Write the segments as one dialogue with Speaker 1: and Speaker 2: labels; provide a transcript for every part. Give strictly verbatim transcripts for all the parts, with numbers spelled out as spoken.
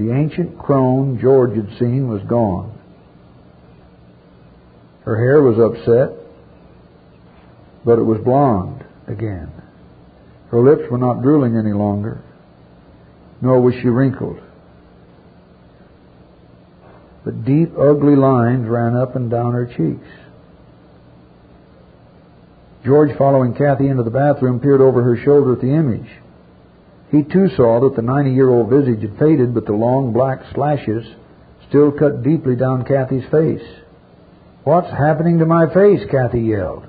Speaker 1: The ancient crone George had seen was gone. Her hair was upset, but it was blonde again. Her lips were not drooling any longer, nor was she wrinkled. But deep, ugly lines ran up and down her cheeks. George, following Kathy into the bathroom, peered over her shoulder at the image. He too saw that the ninety-year-old visage had faded, but the long black slashes still cut deeply down Kathy's face. "What's happening to my face?" Kathy yelled.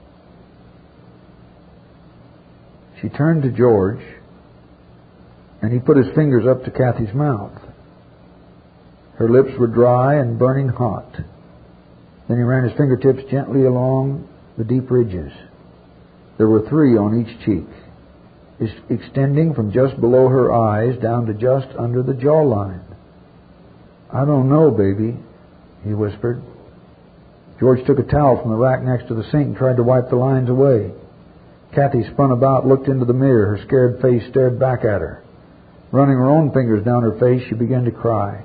Speaker 1: She turned to George, and he put his fingers up to Kathy's mouth. Her lips were dry and burning hot. Then he ran his fingertips gently along the deep ridges. There were three on each cheek, extending from just below her eyes down to just under the jawline. "I don't know, baby," he whispered. George took a towel from the rack next to the sink and tried to wipe the lines away. Kathy spun about, looked into the mirror. Her scared face stared back at her. Running her own fingers down her face, she began to cry.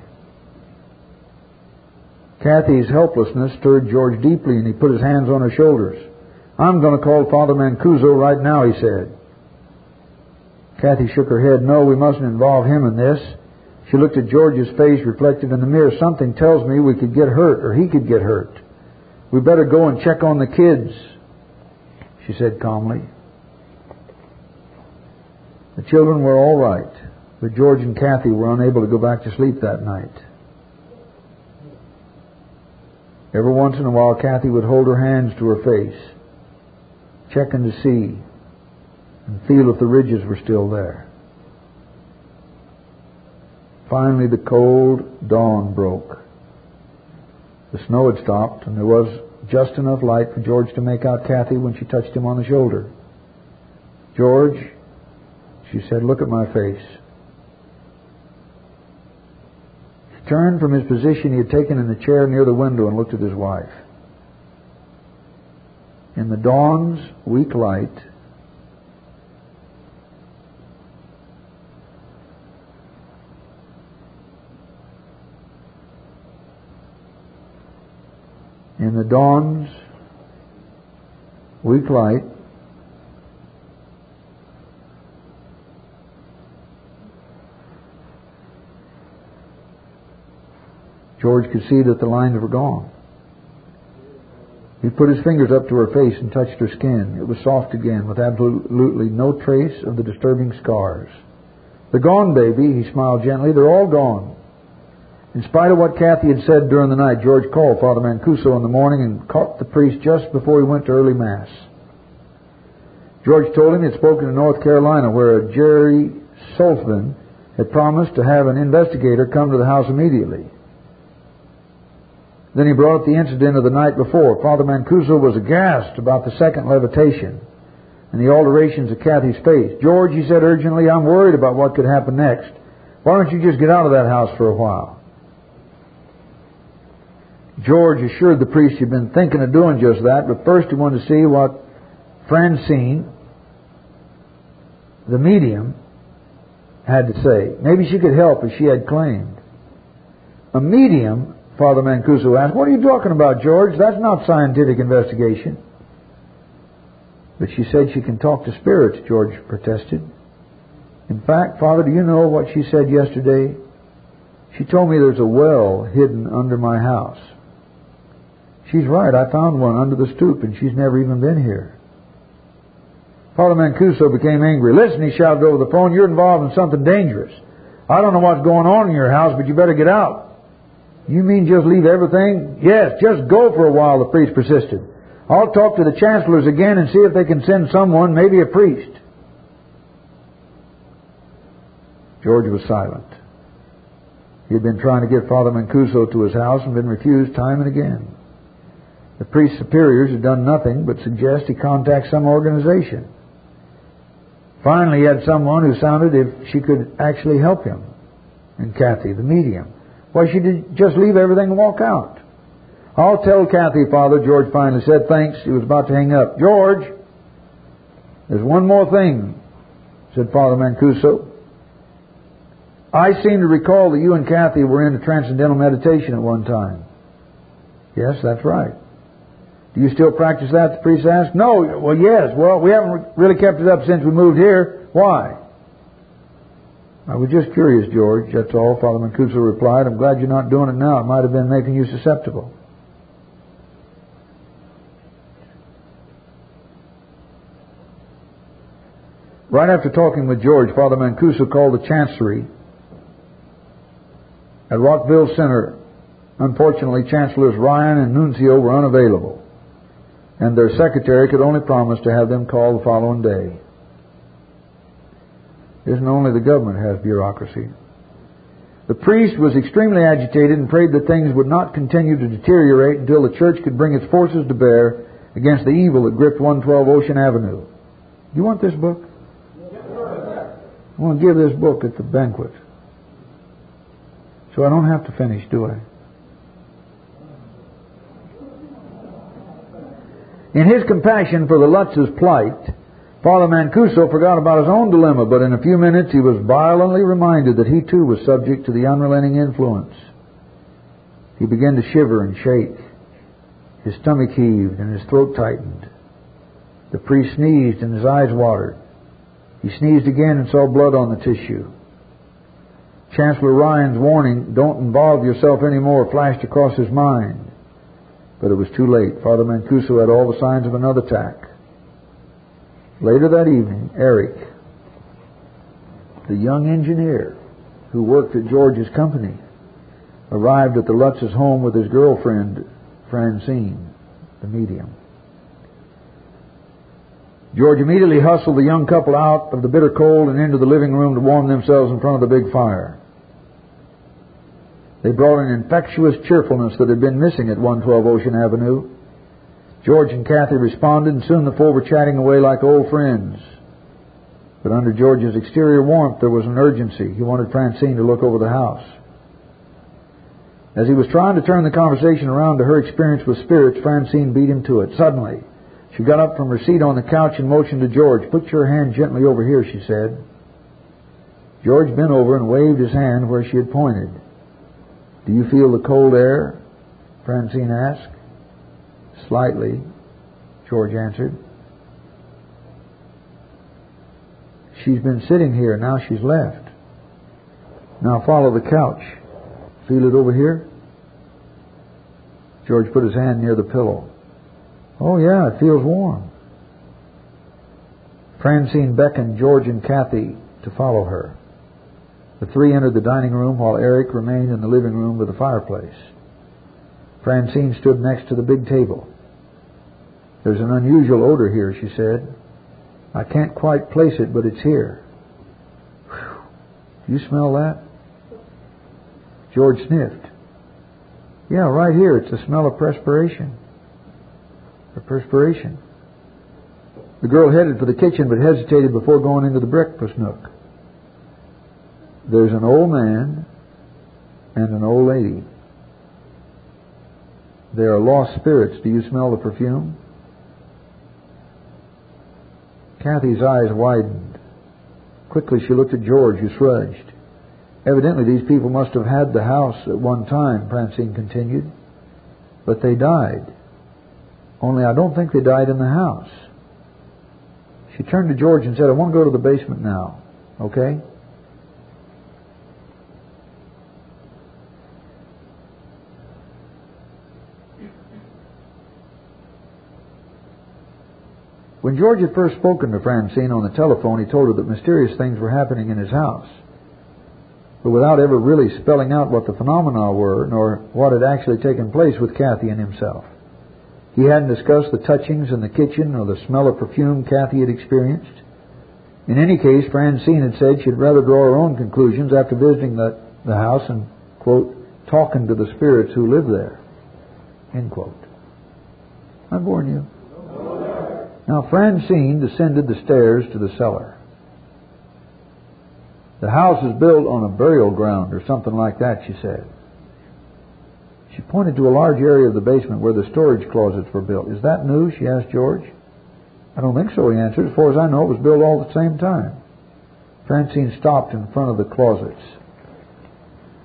Speaker 1: Kathy's helplessness stirred George deeply, and he put his hands on her shoulders. "I'm going to call Father Mancuso right now," he said. Kathy shook her head. "No, we mustn't involve him in this." She looked at George's face reflected in the mirror. "Something tells me we could get hurt, or he could get hurt. We better go and check on the kids," she said calmly. The children were all right, but George and Kathy were unable to go back to sleep that night. Every once in a while, Kathy would hold her hands to her face, checking to see and feel if the ridges were still there. Finally, the cold dawn broke. The snow had stopped, and there was just enough light for George to make out Kathy when she touched him on the shoulder. "George," she said, "look at my face." He turned from his position he had taken in the chair near the window and looked at his wife. In the dawn's weak light, in the dawn's weak light, George could see that the lines were gone. He put his fingers up to her face and touched her skin. It was soft again, with absolutely no trace of the disturbing scars. "They're gone, baby," he smiled gently. "They're all gone." In spite of what Kathy had said during the night, George called Father Mancuso in the morning and caught the priest just before he went to early Mass. George told him he had spoken to North Carolina, where Jerry Sullivan had promised to have an investigator come to the house immediately. Then he brought up the incident of the night before. Father Mancuso was aghast about the second levitation and the alterations of Kathy's face. "George," he said urgently, "I'm worried about what could happen next. Why don't you just get out of that house for a while?" George assured the priest he'd been thinking of doing just that, but first he wanted to see what Francine, the medium, had to say. Maybe she could help, as she had claimed. "A medium?" Father Mancuso asked. "What are you talking about, George? That's not scientific investigation." "But she said she can talk to spirits," George protested. "In fact, Father, do you know what she said yesterday? She told me there's a well hidden under my house. She's right. I found one under the stoop, and she's never even been here." Father Mancuso became angry. "Listen," he shouted over the phone, "you're involved in something dangerous. I don't know what's going on in your house, but you better get out." "You mean just leave everything?" "Yes, just go for a while," the priest persisted. "I'll talk to the chancellors again and see if they can send someone, maybe a priest." George was silent. He had been trying to get Father Mancuso to his house and been refused time and again. The priest's superiors had done nothing but suggest he contact some organization. Finally, he had someone who sounded if she could actually help him, and Kathy, the medium. Why, she did just leave everything and walk out. "I'll tell Kathy, Father," George finally said. "Thanks." He was about to hang up. "George, there's one more thing," said Father Mancuso. I seem to recall that you and Kathy were into transcendental meditation at one time. Yes, that's right. Do you still practice that? The priest asked. No. Well, yes. Well, we haven't really kept it up since we moved here. Why? I was just curious, George. That's all. Father Mancuso replied. I'm glad you're not doing it now. It might have been making you susceptible. Right after talking with George, Father Mancuso called the chancery at Rockville Center. Unfortunately, Chancellors Ryan and Nuncio were unavailable, and their secretary could only promise to have them call the following day. Isn't only the government has bureaucracy. The priest was extremely agitated and prayed that things would not continue to deteriorate until the church could bring its forces to bear against the evil that gripped one twelve Ocean Avenue. Do you want this book? I want to give this book at the banquet. So I don't have to finish, do I? In his compassion for the Lutz's plight, Father Mancuso forgot about his own dilemma, but in a few minutes he was violently reminded that he too was subject to the unrelenting influence. He began to shiver and shake. His stomach heaved and his throat tightened. The priest sneezed and his eyes watered. He sneezed again and saw blood on the tissue. Chancellor Ryan's warning, don't involve yourself anymore, flashed across his mind. But it was too late. Father Mancuso had all the signs of another attack. Later that evening, Eric, the young engineer who worked at George's company, arrived at the Lutz's home with his girlfriend, Francine, the medium. George immediately hustled the young couple out of the bitter cold and into the living room to warm themselves in front of the big fire. They brought an infectious cheerfulness that had been missing at one twelve Ocean Avenue. George and Kathy responded, and soon the four were chatting away like old friends. But under George's exterior warmth, there was an urgency. He wanted Francine to look over the house. As he was trying to turn the conversation around to her experience with spirits, Francine beat him to it. Suddenly, she got up from her seat on the couch and motioned to George. Put your hand gently over here, she said. George bent over and waved his hand where she had pointed. Do you feel the cold air? Francine asked. Slightly, George answered. She's been sitting here, now she's left. Now follow the couch. Feel it over here? George put his hand near the pillow. Oh yeah, it feels warm. Francine beckoned George and Kathy to follow her. The three entered the dining room while Eric remained in the living room with the fireplace. Francine stood next to the big table. There's an unusual odor here, she said. I can't quite place it, but it's here. Whew. Do you smell that? George sniffed. Yeah, right here. It's the smell of perspiration. Or perspiration. The girl headed for the kitchen, but hesitated before going into the breakfast nook. There's an old man and an old lady. They are lost spirits. Do you smell the perfume? Kathy's eyes widened. Quickly she looked at George, who shrugged. Evidently these people must have had the house at one time, Francine continued. But they died. Only I don't think they died in the house. She turned to George and said, I want to go to the basement now. Okay? When George had first spoken to Francine on the telephone, he told her that mysterious things were happening in his house, but without ever really spelling out what the phenomena were, nor what had actually taken place with Kathy and himself. He hadn't discussed the touchings in the kitchen or the smell of perfume Kathy had experienced. In any case, Francine had said she'd rather draw her own conclusions after visiting the, the house and, quote, talking to the spirits who live there, end quote. I'm boring you. Now, Francine descended the stairs to the cellar. The house is built on a burial ground or something like that, she said. She pointed to a large area of the basement where the storage closets were built. Is that new? She asked George. I don't think so, he answered. As far as I know, it was built all at the same time. Francine stopped in front of the closets.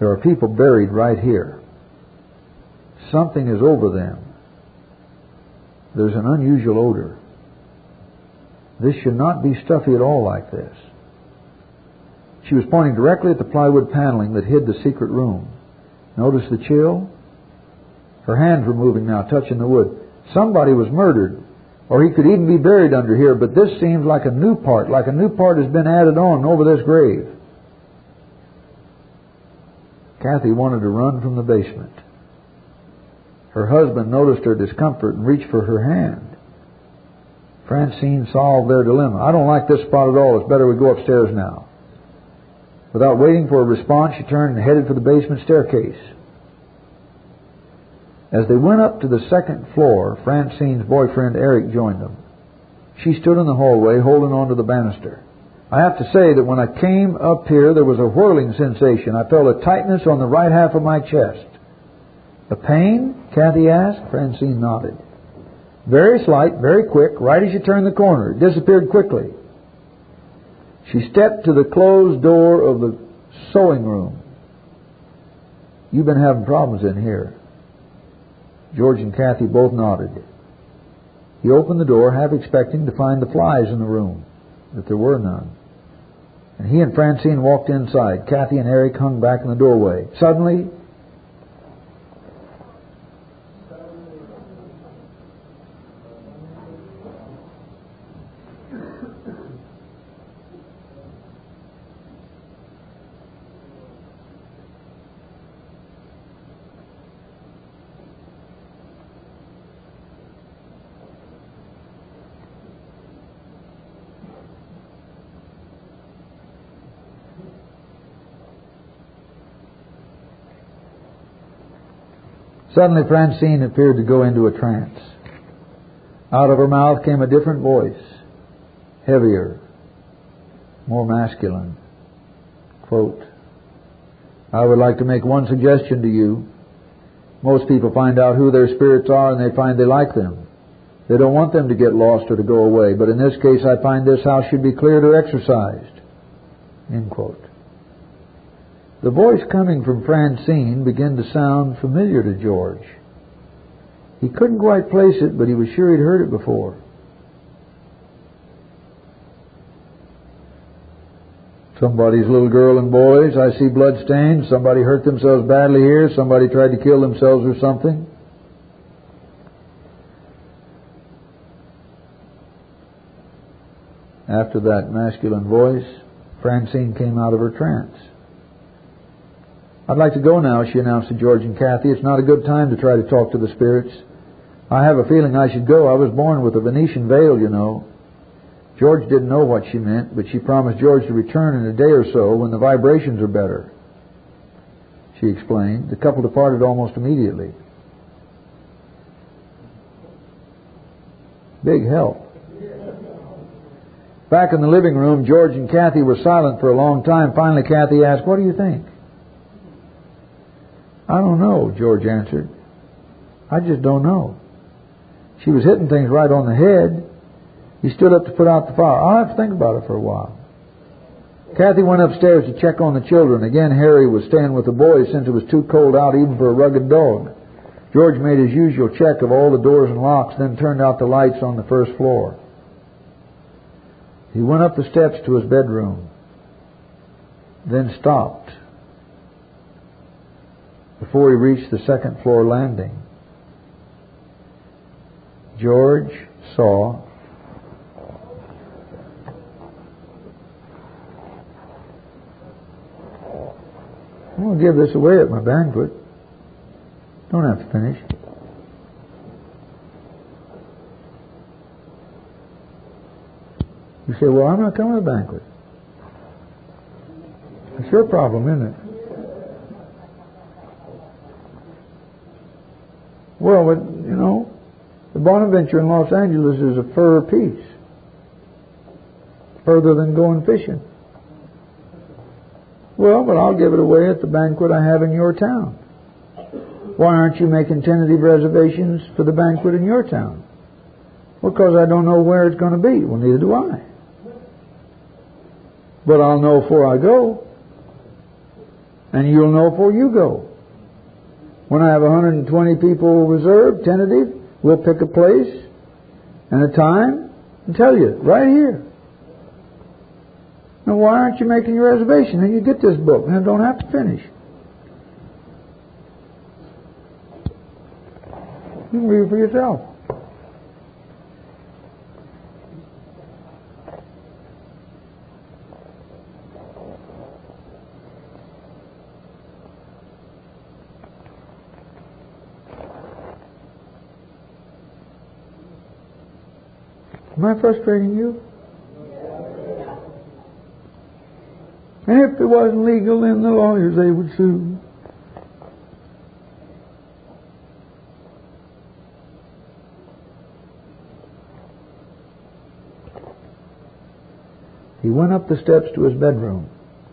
Speaker 1: There are people buried right here. Something is over them. There's an unusual odor. This should not be stuffy at all like this. She was pointing directly at the plywood paneling that hid the secret room. Notice the chill? Her hands were moving now, touching the wood. Somebody was murdered, or he could even be buried under here, but this seems like a new part, like a new part has been added on over this grave. Kathy wanted to run from the basement. Her husband noticed her discomfort and reached for her hand. Francine solved their dilemma. I don't like this spot at all. It's better we go upstairs now. Without waiting for a response, she turned and headed for the basement staircase. As they went up to the second floor, Francine's boyfriend Eric joined them. She stood in the hallway holding on to the banister. I have to say that when I came up here, there was a whirling sensation. I felt a tightness on the right half of my chest. A pain? Kathy asked. Francine nodded. Very slight, very quick, right as you turned the corner. It disappeared quickly. She stepped to the closed door of the sewing room. You've been having problems in here. George and Kathy both nodded. He opened the door, half expecting to find the flies in the room, but there were none. And he and Francine walked inside. Kathy and Eric hung back in the doorway. Suddenly, Suddenly Francine appeared to go into a trance. Out of her mouth came a different voice, heavier, more masculine. Quote, I would like to make one suggestion to you. Most people find out who their spirits are and they find they like them. They don't want them to get lost or to go away, but in this case I find this house should be cleared or exorcised. End quote. The voice coming from Francine began to sound familiar to George. He couldn't quite place it, but he was sure he'd heard it before. Somebody's little girl and boys. I see blood stains. Somebody hurt themselves badly here. Somebody tried to kill themselves or something. After that masculine voice, Francine came out of her trance. I'd like to go now, she announced to George and Kathy. It's not a good time to try to talk to the spirits. I have a feeling I should go. I was born with a Venetian veil, you know. George didn't know what she meant, but she promised George to return in a day or so when the vibrations are better. She explained. The couple departed almost immediately. Big help. Back in the living room, George and Kathy were silent for a long time. Finally, Kathy asked, what do you think? I don't know, George answered. I just don't know. She was hitting things right on the head. He stood up to put out the fire. I'll have to think about it for a while. Kathy went upstairs to check on the children. Again, Harry was staying with the boys since it was too cold out even for a rugged dog. George made his usual check of all the doors and locks, then turned out the lights on the first floor. He went up the steps to his bedroom, then stopped before he reached the second floor landing. George saw I'm going to give this away at my banquet. Don't have to finish. You say, well, I'm not coming to the banquet. It's your problem, isn't it? Well, but, you know, the Bonaventure in Los Angeles is a fur piece. Further than going fishing. Well, but I'll give it away at the banquet I have in your town. Why aren't you making tentative reservations for the banquet in your town? Well, because I don't know where it's going to be. Well, neither do I. But I'll know before I go. And you'll know before you go. When I have one hundred twenty people reserved, tentative, we'll pick a place and a time and tell you right here. Now, why aren't you making your reservation? And you get this book, and you don't have to finish. You can read it for yourself. Am I frustrating you? And if it wasn't legal, then the lawyers, they would sue. He went up the steps to his bedroom,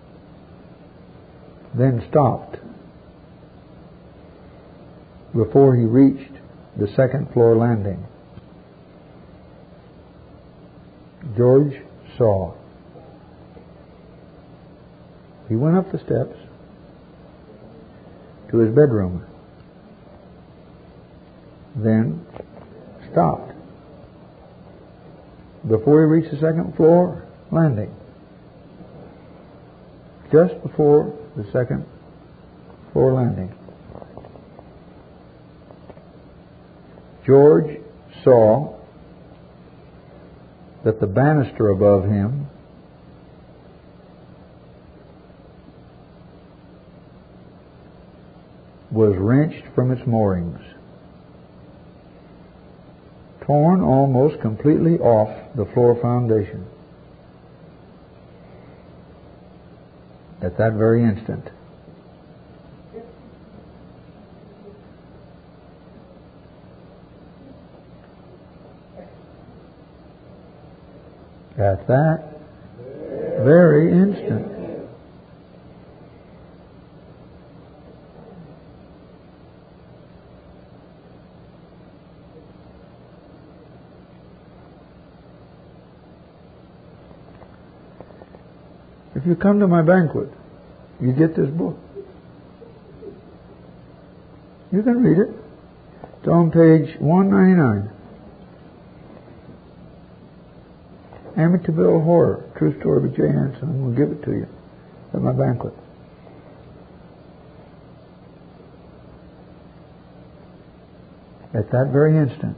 Speaker 1: then stopped before he reached the second floor landing. George saw. He went up the steps to his bedroom, then stopped before he reached the second floor landing. Just before the second floor landing. George saw that the banister above him was wrenched from its moorings, torn almost completely off the floor foundation. At that very instant, at that very instant, if you come to my banquet, you get this book. You can read it. It's on page one ninety-nine. Amityville Horror, True Story by Jay Anson. I'm going to give it to you at my banquet. At that very instant,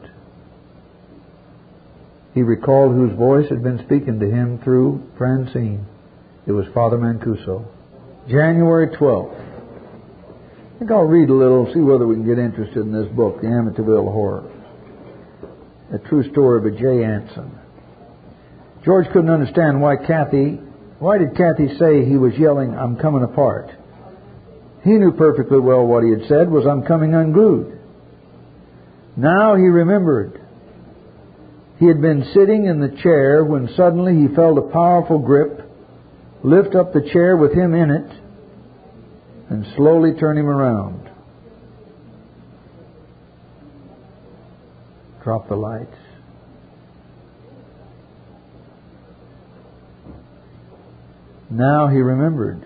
Speaker 1: he recalled whose voice had been speaking to him through Francine. It was Father Mancuso. January twelfth. I think I'll read a little and see whether we can get interested in this book, The Amityville Horror. A True Story by Jay Anson. George couldn't understand why Kathy, why did Kathy say he was yelling, "I'm coming apart"? He knew perfectly well what he had said was, "I'm coming unglued." Now he remembered. He had been sitting in the chair when suddenly he felt a powerful grip lift up the chair with him in it and slowly turn him around. Drop the lights. Now he remembered.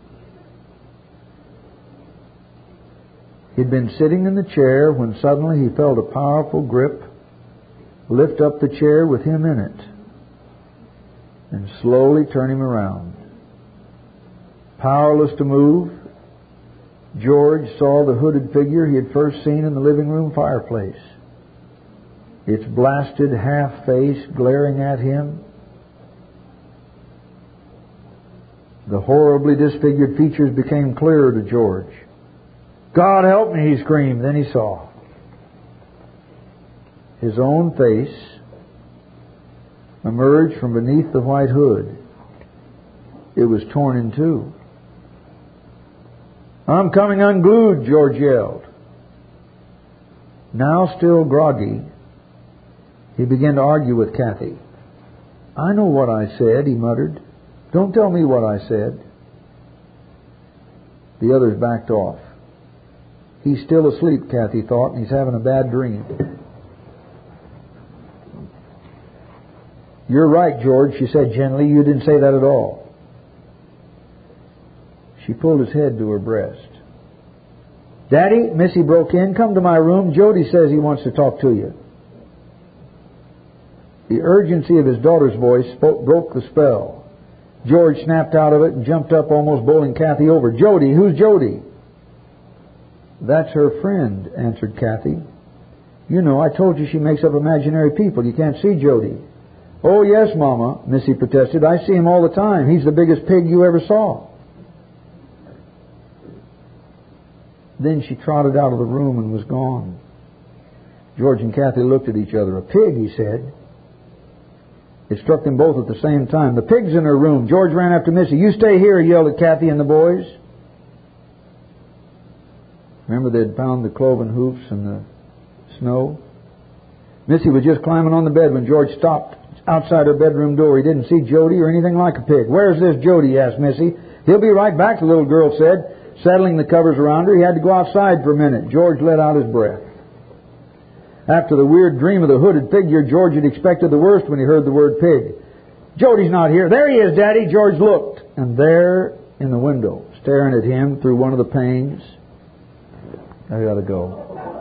Speaker 1: He'd been sitting in the chair when suddenly he felt a powerful grip lift up the chair with him in it and slowly turn him around. Powerless to move, George saw the hooded figure he had first seen in the living room fireplace. Its blasted half face glaring at him. The horribly disfigured features became clearer to George. "God help me," he screamed. Then he saw his own face emerge from beneath the white hood. It was torn in two. "I'm coming unglued," George yelled. Now still groggy, he began to argue with Kathy. "I know what I said," he muttered. "Don't tell me what I said." The others backed off. He's still asleep, Kathy thought, and he's having a bad dream. "You're right, George," she said gently. "You didn't say that at all." She pulled his head to her breast. Daddy, Missy broke in, come to my room. Jody says he wants to talk to you. The urgency of his daughter's voice spoke, broke the spell. George snapped out of it and jumped up, almost bowling Kathy over. Jody, who's Jody? That's her friend, answered Kathy. You know, I told you she makes up imaginary people. You can't see Jody. Oh, yes, Mama, Missy protested. I see him all the time. He's the biggest pig you ever saw. Then she trotted out of the room and was gone. George and Kathy looked at each other. A pig, he said. It struck them both at the same time. The pig's in her room. George ran after Missy. You stay here, he yelled at Kathy and the boys. Remember they'd found the cloven hoofs in the snow? Missy was just climbing on the bed when George stopped outside her bedroom door. He didn't see Jody or anything like a pig. Where's this Jody? Asked Missy. He'll be right back, the little girl said. Settling the covers around her, he had to go outside for a minute. George let out his breath. After the weird dream of the hooded figure, George had expected the worst when he heard the word pig. Jody's not here. There he is, Daddy. George looked. And there in the window, staring at him through one of the panes, I gotta go.